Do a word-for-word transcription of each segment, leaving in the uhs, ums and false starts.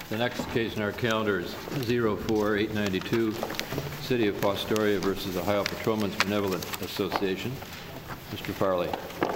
The next case in our calendar is zero four eight nine two, City of Fostoria versus Ohio Patrolmen's Benevolent Association. Mister Farley.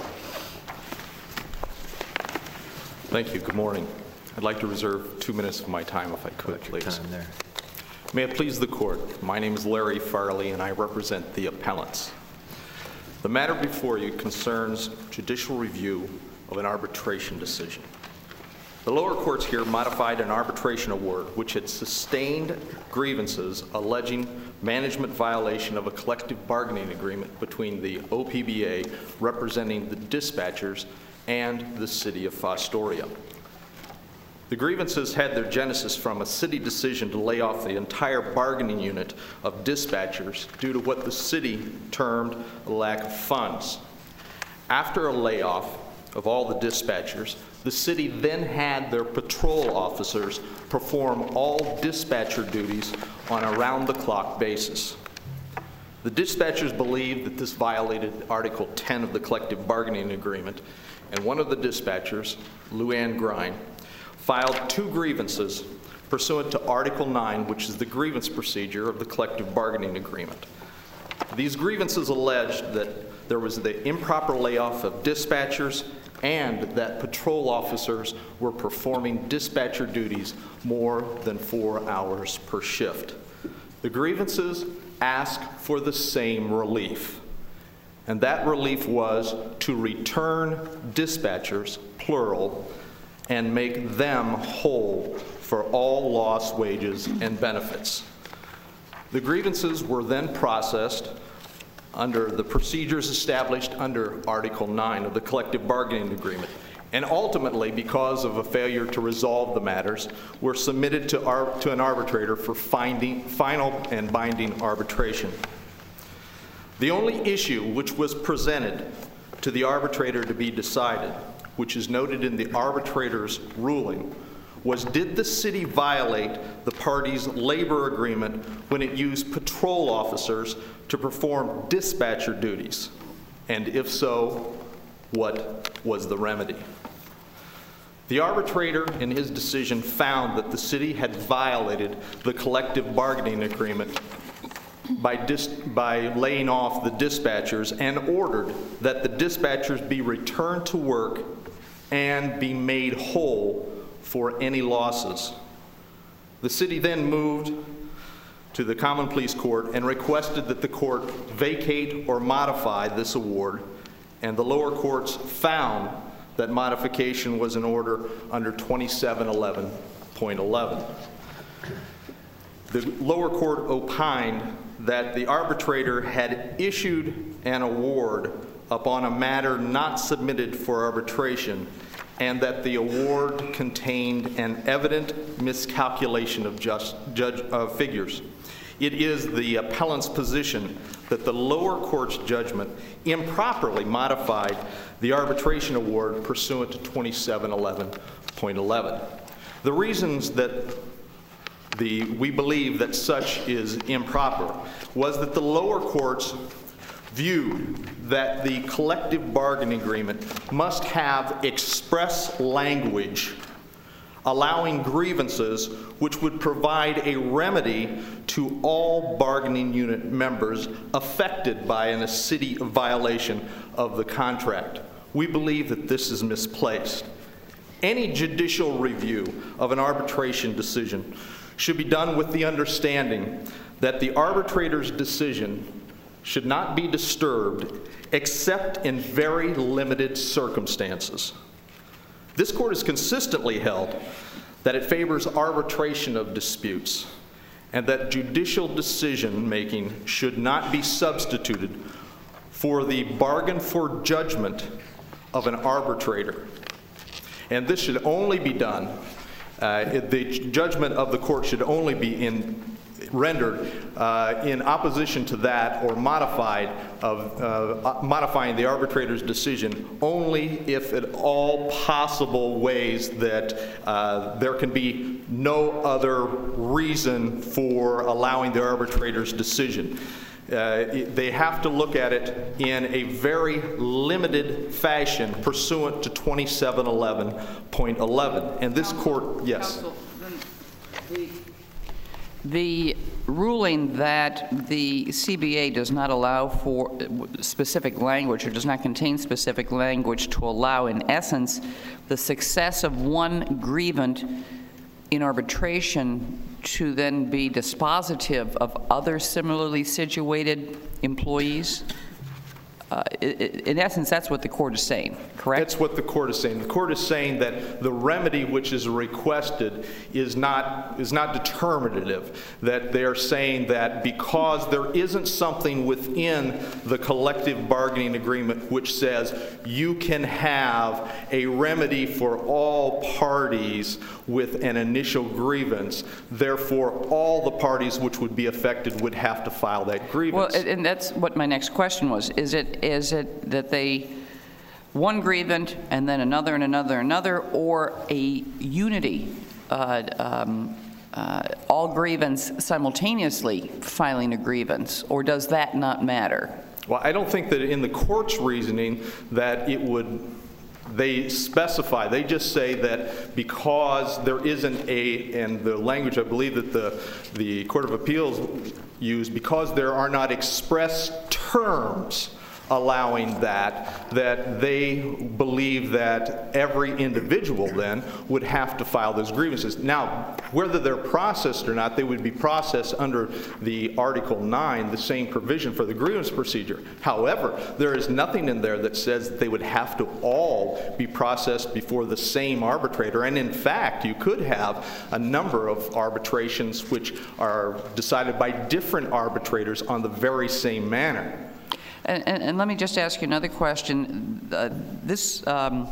Thank you. Good morning. I'd like to reserve two minutes of my time if I could, please. Time there. May it please the court, my name is Larry Farley and I represent the appellants. The matter before you concerns judicial review of an arbitration decision. The lower courts here modified an arbitration award which had sustained grievances alleging management violation of a collective bargaining agreement between the O P B A representing the dispatchers and the City of Fostoria. The grievances had their genesis from a city decision to lay off the entire bargaining unit of dispatchers due to what the city termed a lack of funds. After a layoff of all the dispatchers, the city then had their patrol officers perform all dispatcher duties on a round-the-clock basis. The dispatchers believed that this violated Article ten of the collective bargaining agreement, and one of the dispatchers, Luann Grine, filed two grievances pursuant to Article nine, which is the grievance procedure of the collective bargaining agreement. These grievances alleged that there was the improper layoff of dispatchers and that patrol officers were performing dispatcher duties more than four hours per shift. The grievances asked for the same relief, and that relief was to return dispatchers, plural, and make them whole for all lost wages and benefits. The grievances were then processed under the procedures established under Article nine of the collective bargaining agreement, and ultimately, because of a failure to resolve the matters, were submitted to, ar to an arbitrator for finding, final and binding arbitration. The only issue which was presented to the arbitrator to be decided, which is noted in the arbitrator's ruling, was did the city violate the parties' labor agreement when it used patrol officers to perform dispatcher duties? And if so, what was the remedy? The arbitrator in his decision found that the city had violated the collective bargaining agreement by, dis by laying off the dispatchers and ordered that the dispatchers be returned to work and be made whole for any losses. The city then moved to the Common Pleas Court and requested that the court vacate or modify this award, and the lower courts found that modification was in order under twenty-seven eleven point eleven. The lower court opined that the arbitrator had issued an award upon a matter not submitted for arbitration, and that the award contained an evident miscalculation of just judge uh, figures. It is the appellant's position that the lower court's judgment improperly modified the arbitration award pursuant to twenty-seven eleven point eleven. The reasons that the, we believe that such is improper was that the lower courts viewed that the collective bargaining agreement must have express language allowing grievances which would provide a remedy to all bargaining unit members affected by a city violation of the contract. We believe that this is misplaced. Any judicial review of an arbitration decision should be done with the understanding that the arbitrator's decision should not be disturbed except in very limited circumstances. This court has consistently held that it favors arbitration of disputes and that judicial decision-making should not be substituted for the bargain for judgment of an arbitrator. And this should only be done, uh, the judgment of the court should only be in rendered uh, in opposition to that or modified of uh, modifying the arbitrator's decision only if at all possible ways that uh, there can be no other reason for allowing the arbitrator's decision. Uh, they have to look at it in a very limited fashion pursuant to twenty-seven eleven point eleven. And this Counsel, court, yes. Counsel, the, the ruling that the C B A does not allow for specific language or does not contain specific language to allow, in essence, the success of one grievant in arbitration to then be dispositive of other similarly situated employees? Uh, in essence, that's what the court is saying, correct? That's what the court is saying. The court is saying that the remedy which is requested is not, is not determinative, that they're saying that because there isn't something within the collective bargaining agreement which says you can have a remedy for all parties with an initial grievance, therefore all the parties which would be affected would have to file that grievance. Well, and that's what my next question was. Is it Is it that they, one grievant and then another and another and another, or a unity, uh, um, uh, all grievance simultaneously filing a grievance, or does that not matter? Well, I don't think that in the court's reasoning that it would, they specify, they just say that because there isn't a, and the language I believe that the, the Court of Appeals used, because there are not express terms allowing that, that they believe that every individual then would have to file those grievances. Now, whether they're processed or not, they would be processed under the Article nine, the same provision for the grievance procedure. However, there is nothing in there that says that they would have to all be processed before the same arbitrator. And in fact, you could have a number of arbitrations which are decided by different arbitrators on the very same manner. And, and, and let me just ask you another question. Uh, this um,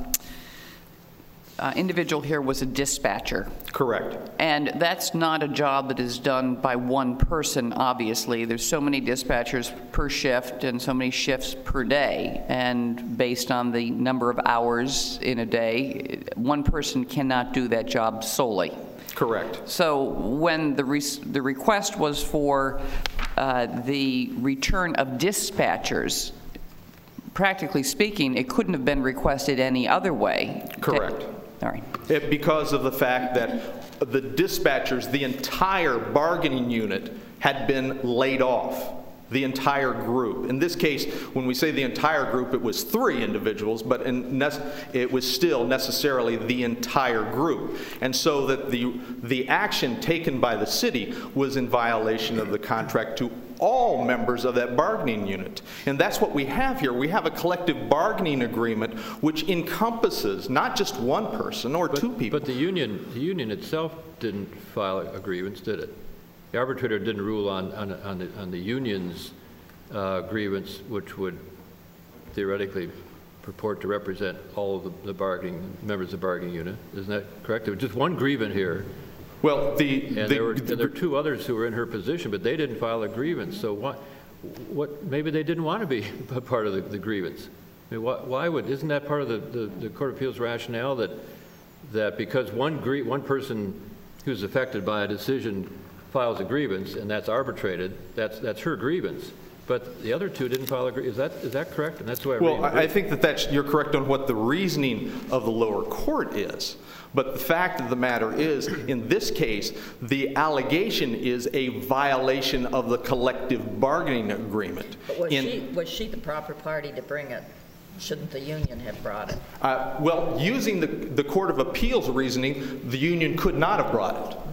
uh, individual here was a dispatcher. Correct. And that's not a job that is done by one person, obviously. There's so many dispatchers per shift and so many shifts per day. And based on the number of hours in a day, one person cannot do that job solely. Correct. So when the, re the request was for uh, the return of dispatchers, practically speaking, it couldn't have been requested any other way. Correct. All right. It, because of the fact that the dispatchers, the entire bargaining unit, had been laid off. The entire group. In this case, when we say the entire group, it was three individuals, but in it was still necessarily the entire group. And so that the, the action taken by the city was in violation of the contract to all members of that bargaining unit. And that's what we have here. We have a collective bargaining agreement which encompasses not just one person or but, two people. But the union, the union itself didn't file a grievance, did it? The arbitrator didn't rule on, on, on, the, on the union's uh, grievance, which would theoretically purport to represent all of the, the bargaining members of the bargaining unit. Isn't that correct? There was just one grievant here. Well, the, and the, there, were, the, and there were two others who were in her position, but they didn't file a grievance. So what? What? Maybe they didn't want to be a part of the, the grievance. I mean, why, why would? Isn't that part of the, the, the Court of Appeals rationale that that because one grie one person who's affected by a decision files a grievance and that's arbitrated, that's that's her grievance. But the other two didn't file a grievance. Is that is that correct? And that's why I well, I, I think that that's you're correct on what the reasoning of the lower court is. But the fact of the matter is, in this case, the allegation is a violation of the collective bargaining agreement. But was in, she was she the proper party to bring it? Shouldn't the union have brought it? Uh, well, using the the Court of Appeals reasoning, the union could not have brought it.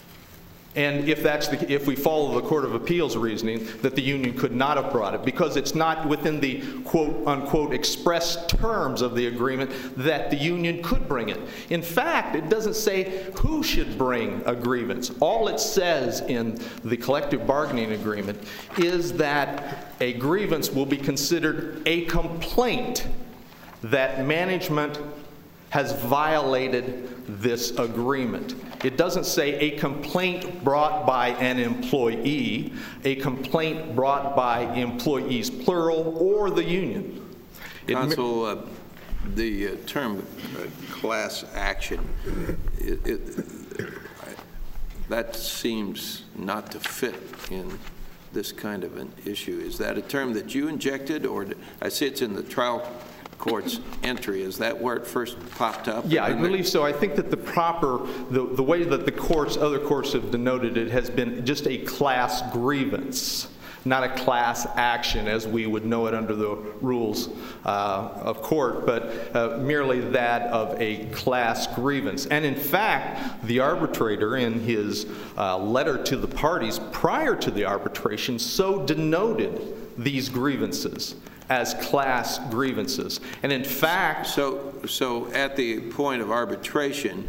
And if that's the, if we follow the Court of Appeals reasoning, that the union could not have brought it because it's not within the quote unquote express terms of the agreement that the union could bring it. In fact, it doesn't say who should bring a grievance. All it says in the collective bargaining agreement is that a grievance will be considered a complaint that management has violated this agreement. It doesn't say a complaint brought by an employee, a complaint brought by employees, plural, or the union. Counsel, uh, the uh, term uh, class action, it, it, that seems not to fit in this kind of an issue? Is that a term that you injected, or I see it's in the trial court's entry? Is that where it first popped up? Yeah, I believe so. I think that the proper, the, the way that the courts, other courts have denoted it has been just a class grievance, not a class action as we would know it under the rules uh, of court, but uh, merely that of a class grievance. And in fact, the arbitrator in his uh, letter to the parties prior to the arbitration so denoted these grievances as class grievances. And in fact... So, so at the point of arbitration,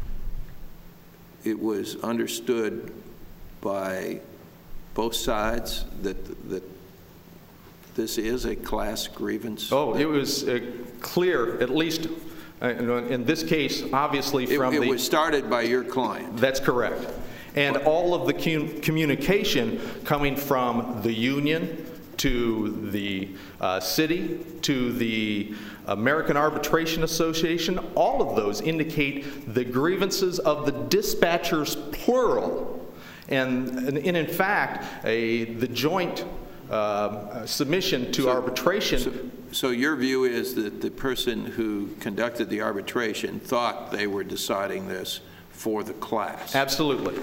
it was understood by both sides that, that this is a class grievance? Oh, it was uh, clear, at least uh, in this case, obviously from it, it the... It was started by your client. That's correct. And all of the com communication coming from the union to the uh, city, to the American Arbitration Association, all of those indicate the grievances of the dispatchers, plural. And, and, and in fact, a, the joint uh, submission to so, arbitration. So, so your view is that the person who conducted the arbitration thought they were deciding this for the class? Absolutely.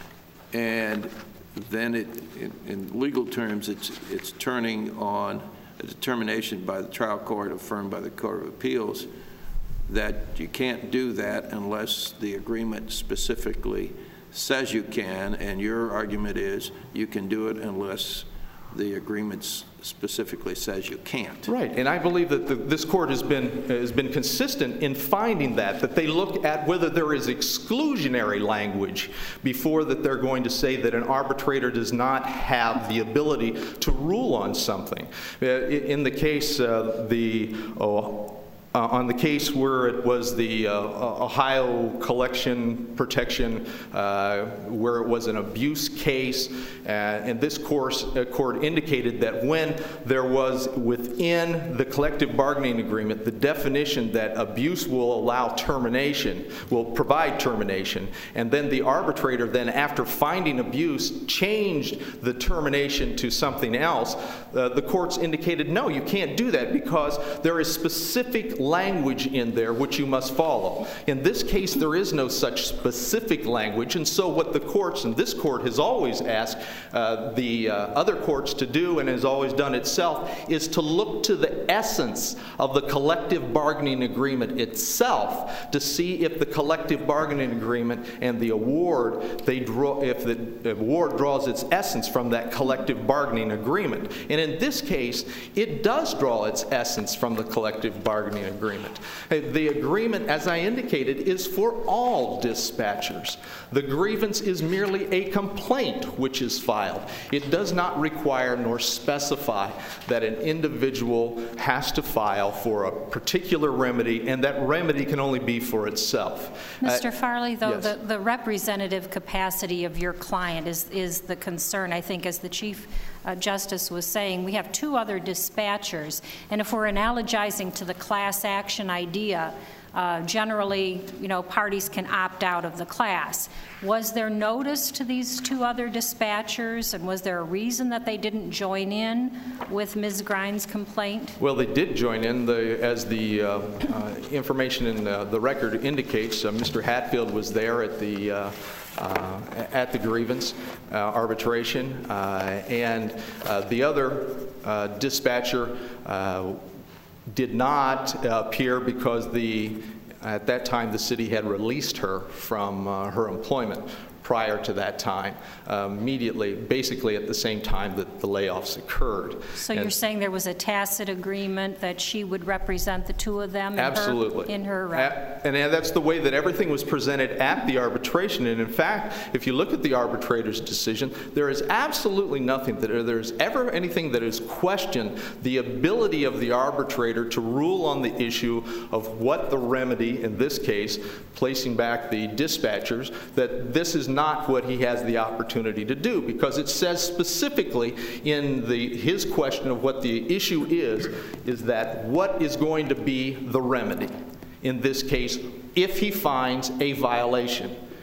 And then it, in, in legal terms, it's, it's turning on a determination by the trial court, affirmed by the Court of Appeals, that you can't do that unless the agreement specifically says you can, and your argument is you can do it unless the agreement specifically says you can't. Right, and I believe that the, this court has been has been consistent in finding that, that they look at whether there is exclusionary language before that they're going to say that an arbitrator does not have the ability to rule on something. Uh, in the case, uh, the oh, Uh, on the case where it was the uh, Ohio Collection Protection, uh, where it was an abuse case, uh, and this course, uh, court indicated that when there was within the collective bargaining agreement the definition that abuse will allow termination, will provide termination, and then the arbitrator then after finding abuse changed the termination to something else, uh, the courts indicated no, you can't do that because there is specific language in there which you must follow. In this case, there is no such specific language, and so what the courts, and this court has always asked uh, the uh, other courts to do, and has always done itself, is to look to the essence of the collective bargaining agreement itself to see if the collective bargaining agreement and the award, they draw, if the award draws its essence from that collective bargaining agreement. And in this case, it does draw its essence from the collective bargaining agreement. The agreement, as I indicated, is for all dispatchers. The grievance is merely a complaint which is filed. It does not require nor specify that an individual has to file for a particular remedy, and that remedy can only be for itself. Mister Uh, Farley, though, yes. the, the representative capacity of your client is, is the concern. I think as the Chief uh, Justice was saying, we have two other dispatchers, and if we're analogizing to the class action idea, uh, generally, you know, parties can opt out of the class. Was there notice to these two other dispatchers, and was there a reason that they didn't join in with Miz Grine's complaint? Well, they did join in. The, as the uh, uh, information in uh, the record indicates, uh, Mister Hatfield was there at the uh, uh, at the grievance uh, arbitration, uh, and uh, the other uh, dispatcher uh, did not appear because the at that time the city had released her from uh, her employment prior to that time, uh, immediately, basically at the same time that the layoffs occurred. So and you're saying there was a tacit agreement that she would represent the two of them in absolutely. her, in her uh, a- and that's the way that everything was presented at the arbitration. And in fact, if you look at the arbitrator's decision, there is absolutely nothing that or there's ever anything that is questioned the ability of the arbitrator to rule on the issue of what the remedy, in this case, placing back the dispatchers, that this is not what he has the opportunity to do, because it says specifically in the his question of what the issue is, is that what is going to be the remedy in this case if he finds a violation.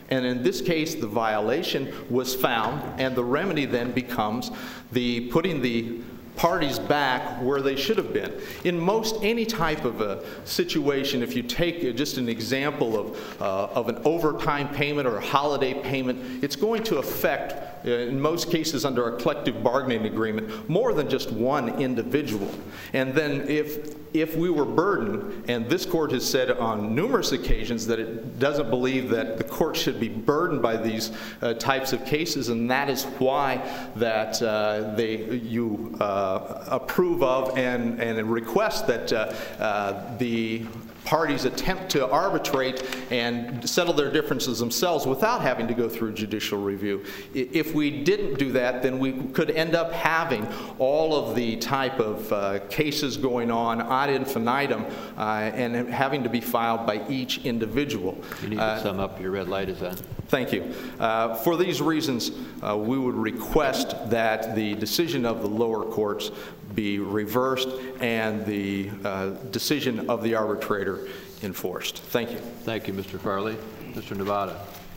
And in this case, the violation was found, and the remedy then becomes the putting the parties back where they should have been. In most any type of a situation, if you take just an example of, uh, of an overtime payment or a holiday payment, it's going to affect, uh, in most cases under a collective bargaining agreement, more than just one individual. And then if, if we were burdened, and this court has said on numerous occasions that it doesn't believe that the court should be burdened by these uh, types of cases, and that is why that uh, they, you uh, approve of and, and request that uh, uh, the parties attempt to arbitrate and settle their differences themselves without having to go through judicial review. If we didn't do that, then we could end up having all of the type of uh, cases going on ad infinitum uh, and having to be filed by each individual. You need to uh, sum up. Your red light is on. Thank you. Uh, for these reasons, uh, we would request that the decision of the lower courts be reversed and the uh, decision of the arbitrator enforced. Thank you. Thank you, Mister Farley. Mister Nevada.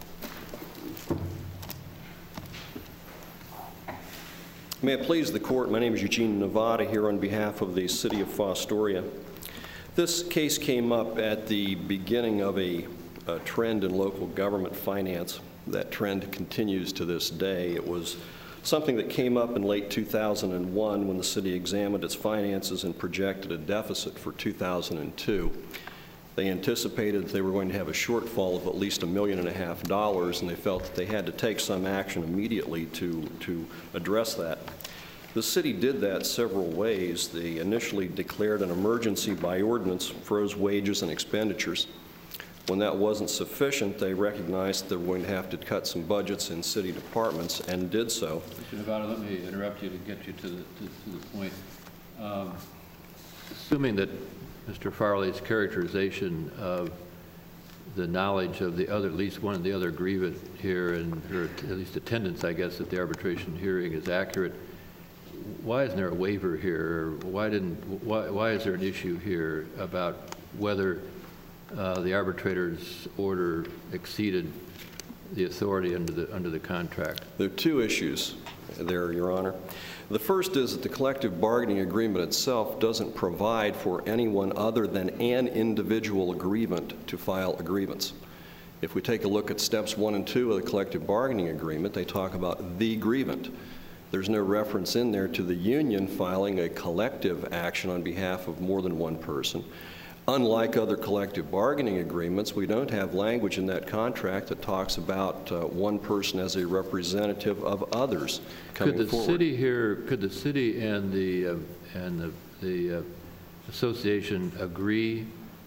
May it please the court, my name is Eugene Nevada here on behalf of the city of Fostoria. This case came up at the beginning of a, a trend in local government finance. That trend continues to this day. It was something that came up in late two thousand one when the city examined its finances and projected a deficit for two thousand two. They anticipated they were going to have a shortfall of at least a million and a half dollars, and they felt that they had to take some action immediately to, to address that. The city did that several ways. They initially declared an emergency by ordinance, froze wages and expenditures. When that wasn't sufficient, they recognized they were going to have to cut some budgets in city departments and did so. Mister Nevada, let me interrupt you to get you to the, to, to the point. Um, assuming that Mister Farley's characterization of the knowledge of the other, at least one of the other grievant here, and her at least attendance, I guess, at the arbitration hearing is accurate, why isn't there a waiver here? Why didn't? Why, why is there an issue here about whether uh, the arbitrator's order exceeded the authority under the under the contract? There are two issues there, Your Honor. The first is that the collective bargaining agreement itself doesn't provide for anyone other than an individual grievant to file a grievance. If we take a look at steps one and two of the collective bargaining agreement, they talk about the grievant. There's no reference in there to the union filing a collective action on behalf of more than one person. Unlike other collective bargaining agreements, we don't have language in that contract that talks about uh, one person as a representative of others coming could the forward. City here, could the city and the uh, and the, the uh, association agree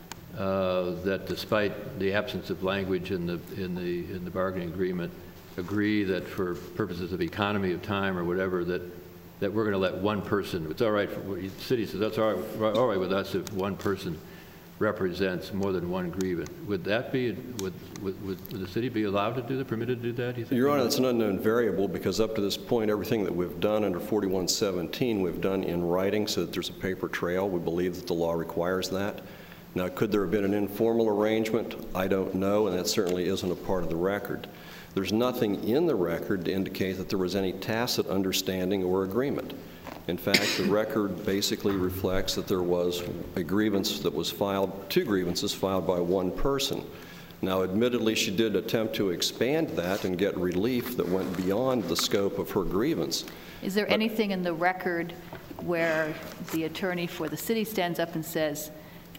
uh, that, despite the absence of language in the in the in the bargaining agreement, agree that for purposes of economy of time or whatever, that that we're going to let one person? It's all right. For, the city says that's all right, all right with us if one person represents more than one grievant. Would that be, would, would, would the city be allowed to do that, permitted to do that, do you think? Your Honor, that's an unknown variable because up to this point, everything that we've done under forty-one seventeen, we've done in writing so that there's a paper trail. We believe that the law requires that. Now, could there have been an informal arrangement? I don't know, and that certainly isn't a part of the record. There's nothing in the record to indicate that there was any tacit understanding or agreement. In fact, the record basically reflects that there was a grievance that was filed, two grievances filed by one person. Now, admittedly, she did attempt to expand that and get relief that went beyond the scope of her grievance. Is there but, anything in the record where the attorney for the city stands up and says,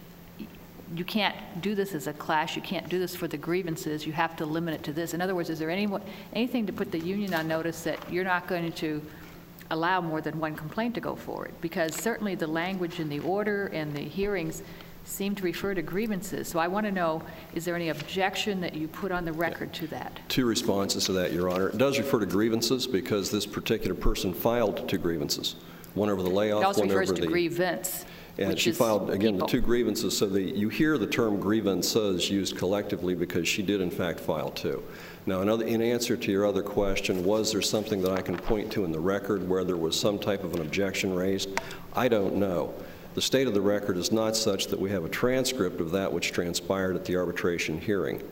you can't do this as a clash, you can't do this for the grievances, you have to limit it to this? In other words, is there any, anything to put the union on notice that you're not going to allow more than one complaint to go forward? Because certainly the language in the order and the hearings seem to refer to grievances. So I want to know, is there any objection that you put on the record to that? Two responses to that, Your Honor. It does refer to grievances because this particular person filed two grievances. One over the layoff, it also one refers over to the grievance. And she filed, again, people. the two grievances. So the, you hear the term grievances used collectively because she did, in fact, file two. Now, another, in answer to your other question, was there something that I can point to in the record where there was some type of an objection raised? I don't know. The state of the record is not such that we have a transcript of that which transpired at the arbitration hearing.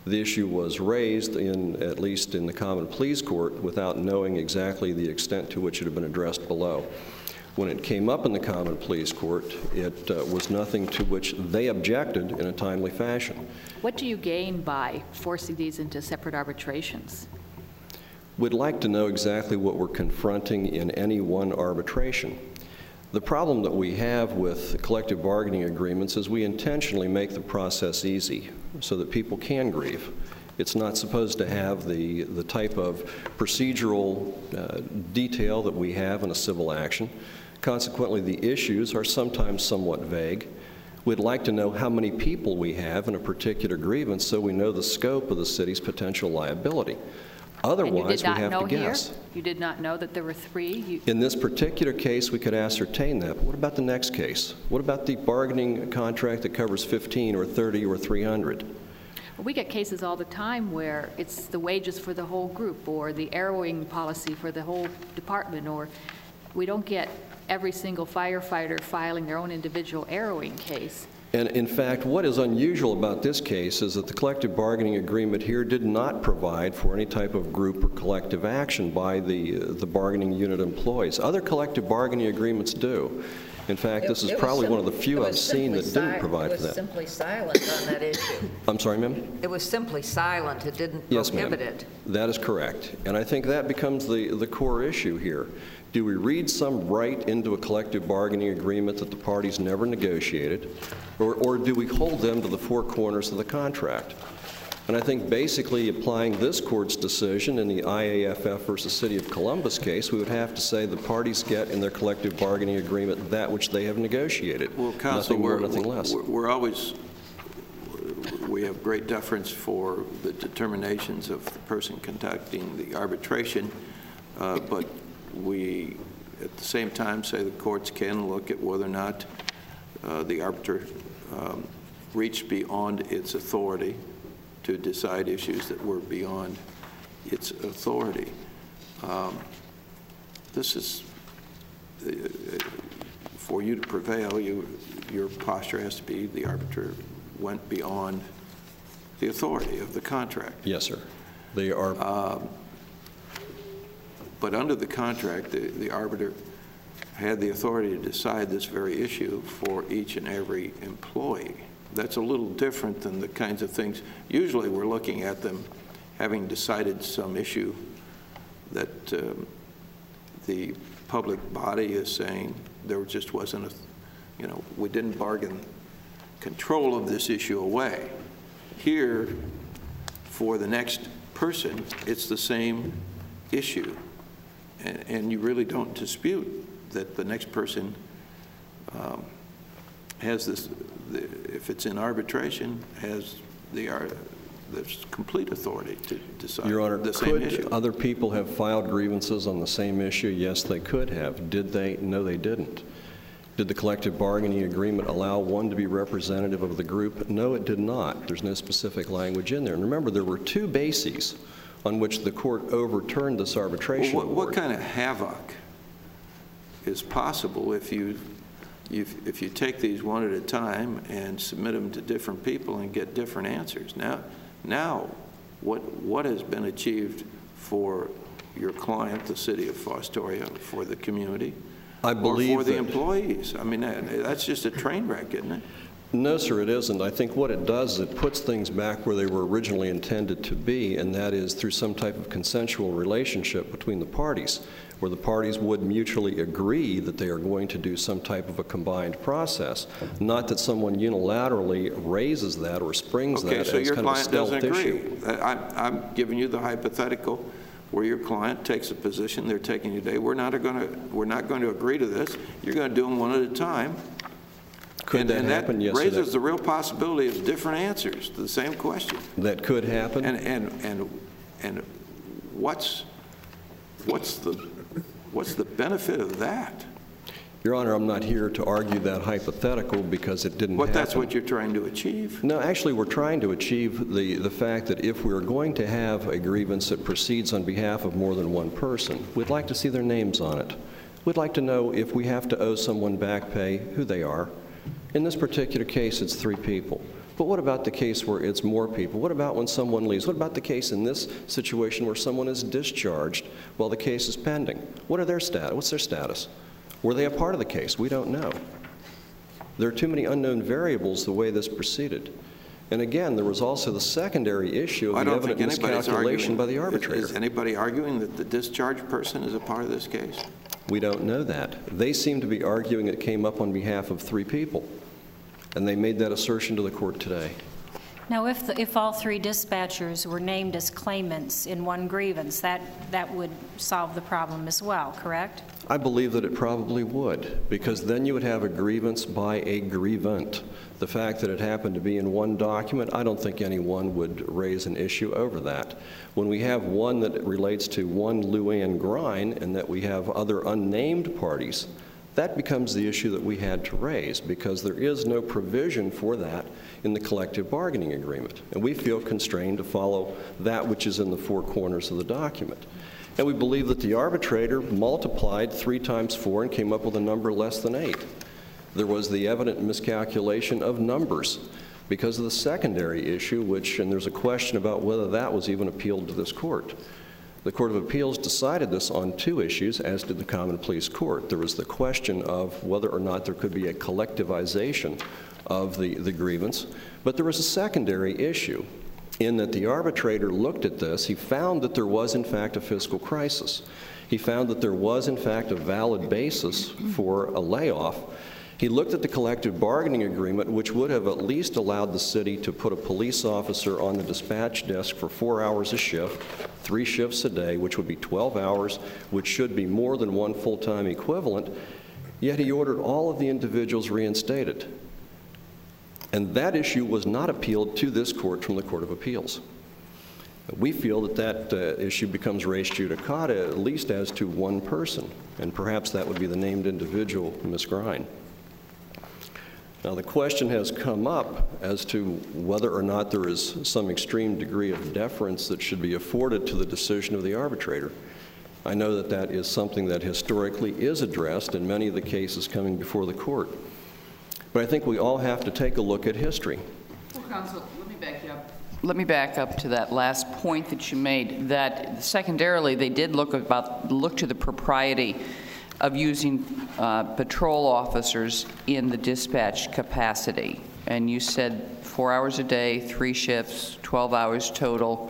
The issue was raised in, at least in the Common Pleas Court, without knowing exactly the extent to which it had been addressed below. When it came up in the Common Pleas Court, it uh, was nothing to which they objected in a timely fashion. What do you gain by forcing these into separate arbitrations? We'd like to know exactly what we're confronting in any one arbitration. The problem that we have with collective bargaining agreements is we intentionally make the process easy so that people can grieve. It's not supposed to have the, the type of procedural uh, detail that we have in a civil action. Consequently, the issues are sometimes somewhat vague. We'd like to know how many people we have in a particular grievance so we know the scope of the city's potential liability. Otherwise, we have to guess. Here? You did not know that there were three? You In this particular case, we could ascertain that. But what about the next case? What about the bargaining contract that covers fifteen or thirty or three hundred? We get cases all the time where it's the wages for the whole group or the arrowing policy for the whole department, or we don't get every single firefighter filing their own individual arrowing case. And in fact, what is unusual about this case is that the collective bargaining agreement here did not provide for any type of group or collective action by the, uh, the bargaining unit employees. Other collective bargaining agreements do. In fact, this is It- it was probably sim- one of the few it I've was seen that simply didn't si- provide for It was that. simply silent on that issue. I'm sorry, ma'am? It was simply silent. It didn't Yes, ma'am. prohibit it. That is correct. And I think that becomes the, the core issue here. Do we read some right into a collective bargaining agreement that the parties never negotiated, or, or do we hold them to the four corners of the contract? And I think basically applying this court's decision in the I A F F versus City of Columbus case, we would have to say the parties get in their collective bargaining agreement that which they have negotiated. Well, counsel, nothing more, we're, nothing less. we're- we're always, we have great deference for the determinations of the person conducting the arbitration, uh, but we, at the same time, say the courts can look at whether or not uh, the arbiter um, reached beyond its authority to decide issues that were beyond its authority. Um, this is, uh, for you to prevail, you, your posture has to be the arbiter went beyond the authority of the contract. Yes, sir. They are. Um, But under the contract, the, the arbiter had the authority to decide this very issue for each and every employee. That's a little different than the kinds of things, usually we're looking at them having decided some issue that um, the public body is saying there just wasn't a, you know, we didn't bargain control of this issue away. Here, for the next person, it's the same issue. And, and you really don't dispute that the next person um, has this, the, if it's in arbitration, has the, uh, the complete authority to decide Your Honor, the same could issue. other people have filed grievances on the same issue? Yes, they could have. Did they? No, they didn't. Did the collective bargaining agreement allow one to be representative of the group? No, it did not. There's no specific language in there. And remember, there were two bases on which the court overturned this arbitration Well, what, what award. kind of havoc is possible if you, if, if you take these one at a time and submit them to different people and get different answers? Now, now what, what has been achieved for your client, the city of Fostoria, for the community? I believe or for the that- employees? I mean, that, that's just a train wreck, isn't it? No, sir, it isn't. I think what it does is it puts things back where they were originally intended to be, and that is through some type of consensual relationship between the parties, where the parties would mutually agree that they are going to do some type of a combined process, not that someone unilaterally raises that or springs Okay, that so as your kind of a client stealth doesn't agree. issue. I, I'm giving you the hypothetical where your client takes a position they're taking today. We're not going to, we're not going to agree to this. You're going to do them one at a time. Could and, that and happen? that Yes, it raises is. the real possibility of different answers to the same question. That could happen. And and and and what's what's the what's the benefit of that? Your Honor, I'm not here to argue that hypothetical because it didn't But happen. that's what you're trying to achieve. No, actually, we're trying to achieve the, the fact that if we're going to have a grievance that proceeds on behalf of more than one person, we'd like to see their names on it. We'd like to know if we have to owe someone back pay, who they are. In this particular case, it's three people. But what about the case where it's more people? What about when someone leaves? What about the case in this situation where someone is discharged while the case is pending? What are their stat- What's their status? Were they a part of the case? We don't know. There are too many unknown variables the way this proceeded. And again, there was also the secondary issue I of the don't evident think anybody's miscalculation arguing. by the arbitrator. Is, is anybody arguing that the discharged person is a part of this case? We don't know that. They seem to be arguing it came up on behalf of three people, and they made that assertion to the court today. Now, if, the, if all three dispatchers were named as claimants in one grievance, that, that would solve the problem as well, correct? I believe that it probably would, because then you would have a grievance by a grievant. The fact that it happened to be in one document, I don't think anyone would raise an issue over that. When we have one that relates to one Luann Grine and that we have other unnamed parties, that becomes the issue that we had to raise, because there is no provision for that in the collective bargaining agreement. And we feel constrained to follow that which is in the four corners of the document. And we believe that the arbitrator multiplied three times four and came up with a number less than eight. There was the evident miscalculation of numbers because of the secondary issue, which, and there's a question about whether that was even appealed to this court. The Court of Appeals decided this on two issues, as did the Common Pleas Court. There was the question of whether or not there could be a collectivization of the, the grievance, but there was a secondary issue in that the arbitrator looked at this. He found that there was, in fact, a fiscal crisis. He found that there was, in fact, a valid basis for a layoff. He looked at the collective bargaining agreement, which would have at least allowed the city to put a police officer on the dispatch desk for four hours a shift, three shifts a day, which would be twelve hours, which should be more than one full-time equivalent, yet he ordered all of the individuals reinstated. And that issue was not appealed to this court from the Court of Appeals. We feel that that uh, issue becomes res judicata, at least as to one person, and perhaps that would be the named individual, Miz Grine. Now, the question has come up as to whether or not there is some extreme degree of deference that should be afforded to the decision of the arbitrator. I know that that is something that historically is addressed in many of the cases coming before the court. But I think we all have to take a look at history. Well, counsel, let me back you up. Let me back up to that last point that you made, that secondarily they did look about look to the propriety of using uh, patrol officers in the dispatch capacity. And you said four hours a day, three shifts, twelve hours total.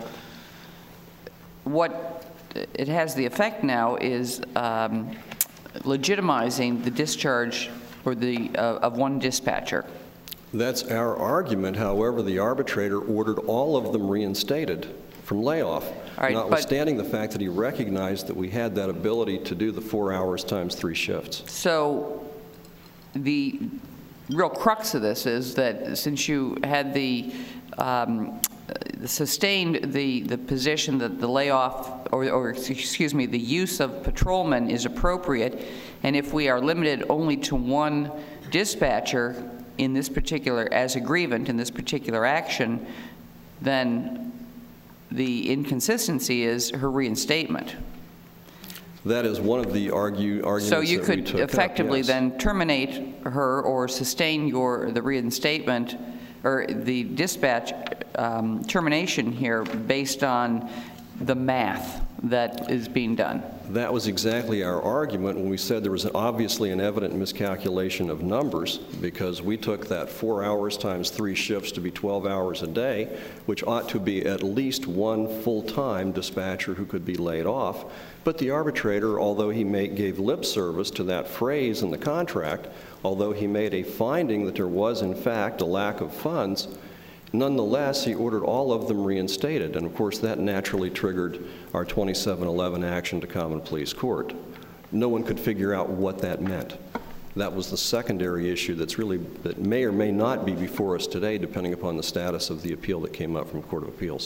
What it has the effect now is um, legitimizing the discharge or the uh, of one dispatcher. That's our argument. However, the arbitrator ordered all of them reinstated from layoff, right, notwithstanding the fact that he recognized that we had that ability to do the four hours times three shifts. So the real crux of this is that since you had the um, sustained the, the position that the layoff, or, or excuse me, the use of patrolmen is appropriate, and if we are limited only to one dispatcher in this particular, as a grievant in this particular action, then the inconsistency is her reinstatement. That is one of the argue, arguments so you that could we took effectively up, yes. then terminate her or sustain your the reinstatement or the dispatch um, termination here based on the math that is being done. That was exactly our argument when we said there was obviously an evident miscalculation of numbers, because we took that four hours times three shifts to be twelve hours a day, which ought to be at least one full-time dispatcher who could be laid off. But the arbitrator, although he made, gave lip service to that phrase in the contract, although he made a finding that there was in fact a lack of funds, nonetheless, he ordered all of them reinstated, and of course that naturally triggered our twenty-seven eleven action to Common Pleas Court. No one could figure out what that meant. That was the secondary issue that's really, that may or may not be before us today, depending upon the status of the appeal that came up from Court of Appeals.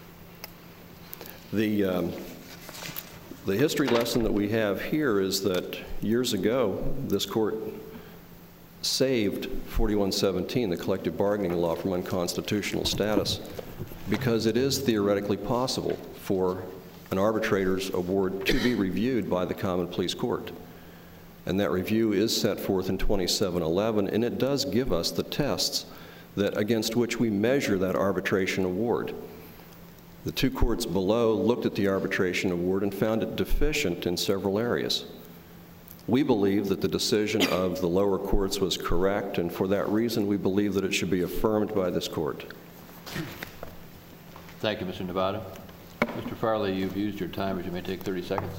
The, um, the history lesson that we have here is that years ago, this court saved forty-one seventeen, the collective bargaining law, from unconstitutional status, because it is theoretically possible for an arbitrator's award to be reviewed by the Common Pleas Court. And that review is set forth in twenty-seven eleven, and it does give us the tests that against which we measure that arbitration award. The two courts below looked at the arbitration award and found it deficient in several areas. We believe that the decision of the lower courts was correct, and for that reason, we believe that it should be affirmed by this court. Thank you, Mister Nevada. Mister Farley, you've used your time, but you may take thirty seconds.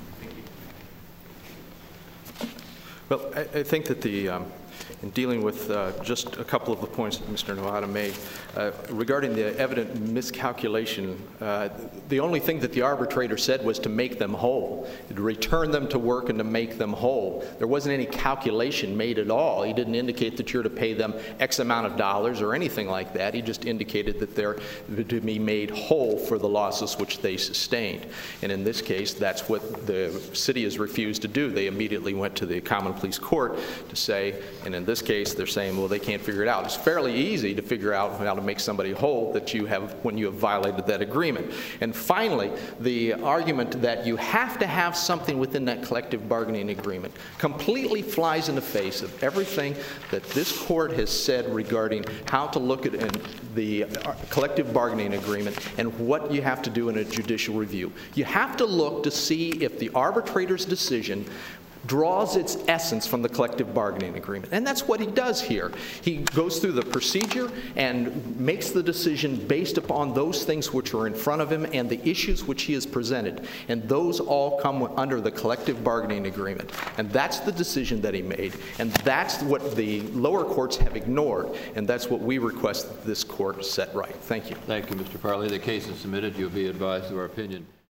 Well, I, I think that the, um, in dealing with uh, just a couple of the points that Mister Nevada made, uh, regarding the evident miscalculation, uh, the only thing that the arbitrator said was to make them whole, to return them to work and to make them whole. There wasn't any calculation made at all. He didn't indicate that you're to pay them X amount of dollars or anything like that. He just indicated that they're to be made whole for the losses which they sustained. And in this case, that's what the city has refused to do. They immediately went to the common pleas court to say, and in this case, they're saying, well, they can't figure it out. It's fairly easy to figure out how to make somebody whole that you have when you have violated that agreement. And finally, the argument that you have to have something within that collective bargaining agreement completely flies in the face of everything that this court has said regarding how to look at in the collective bargaining agreement and what you have to do in a judicial review. You have to look to see if the arbitrator's decision draws its essence from the collective bargaining agreement. And that's what he does here. He goes through the procedure and makes the decision based upon those things which are in front of him and the issues which he has presented. And those all come under the collective bargaining agreement. And that's the decision that he made. And that's what the lower courts have ignored. And that's what we request that this court set right. Thank you. Thank you, Mister Farley. The case is submitted. You'll be advised of our opinion.